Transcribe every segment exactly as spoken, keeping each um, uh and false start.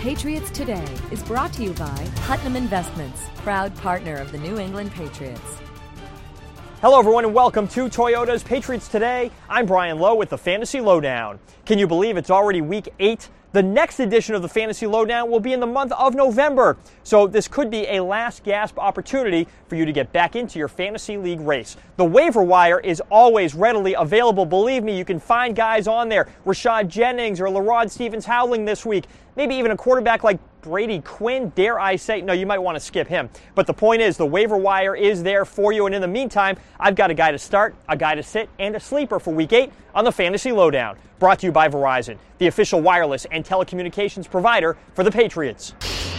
Patriots Today is brought to you by Putnam Investments, proud partner of the New England Patriots. Hello, everyone, and welcome to Toyota's Patriots Today. I'm Brian Lowe with the Fantasy Lowdown. Can you believe it's already week eight? The next edition of the Fantasy Lowdown will be in the month of November, so this could be a last gasp opportunity for you to get back into your fantasy league race. The waiver wire is always readily available. Believe me, you can find guys on there. Rashad Jennings or LaRod Stevens-Howling this week. Maybe even a quarterback like Brady Quinn, dare I say. No, you might want to skip him. But the point is, the waiver wire is there for you. And in the meantime, I've got a guy to start, a guy to sit, and a sleeper for week eight on the Fantasy Lowdown. Brought to you by Verizon, the official wireless and telecommunications provider for the Patriots.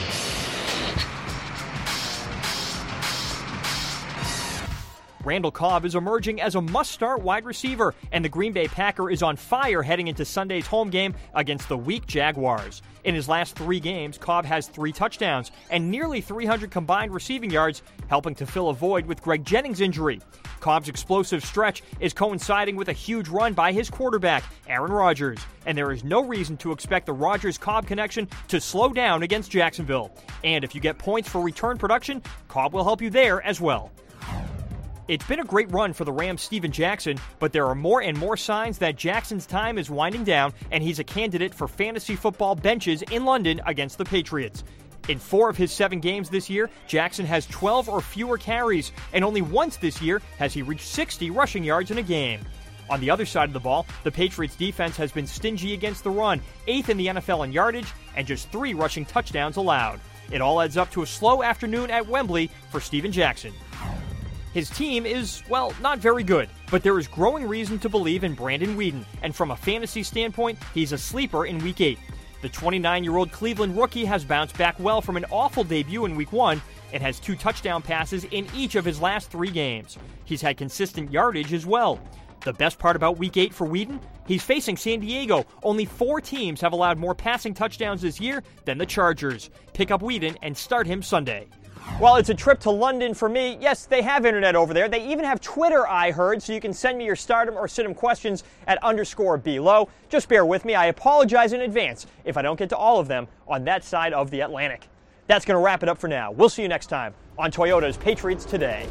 Randall Cobb is emerging as a must-start wide receiver, and the Green Bay Packer is on fire heading into Sunday's home game against the weak Jaguars. In his last three games, Cobb has three touchdowns and nearly three hundred combined receiving yards, helping to fill a void with Greg Jennings' injury. Cobb's explosive stretch is coinciding with a huge run by his quarterback, Aaron Rodgers, and there is no reason to expect the Rodgers-Cobb connection to slow down against Jacksonville. And if you get points for return production, Cobb will help you there as well. It's been a great run for the Rams' Steven Jackson, but there are more and more signs that Jackson's time is winding down, and he's a candidate for fantasy football benches in London against the Patriots. In four of his seven games this year, Jackson has twelve or fewer carries, and only once this year has he reached sixty rushing yards in a game. On the other side of the ball, the Patriots' defense has been stingy against the run, eighth in the N F L in yardage, and just three rushing touchdowns allowed. It all adds up to a slow afternoon at Wembley for Steven Jackson. His team is, well, not very good, but there is growing reason to believe in Brandon Weeden, and from a fantasy standpoint, he's a sleeper in Week eight. The twenty-nine-year-old Cleveland rookie has bounced back well from an awful debut in Week one and has two touchdown passes in each of his last three games. He's had consistent yardage as well. The best part about Week eight for Weeden? He's facing San Diego. Only four teams have allowed more passing touchdowns this year than the Chargers. Pick up Weeden and start him Sunday. Well, it's a trip to London for me. Yes, they have internet over there. They even have Twitter, I heard, so you can send me your stardom or sit 'em questions at underscore below. Just bear with me. I apologize in advance if I don't get to all of them on that side of the Atlantic. That's going to wrap it up for now. We'll see you next time on Toyota's Patriots Today.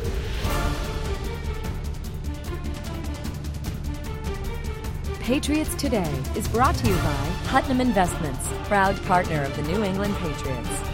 Patriots Today is brought to you by Putnam Investments, proud partner of the New England Patriots.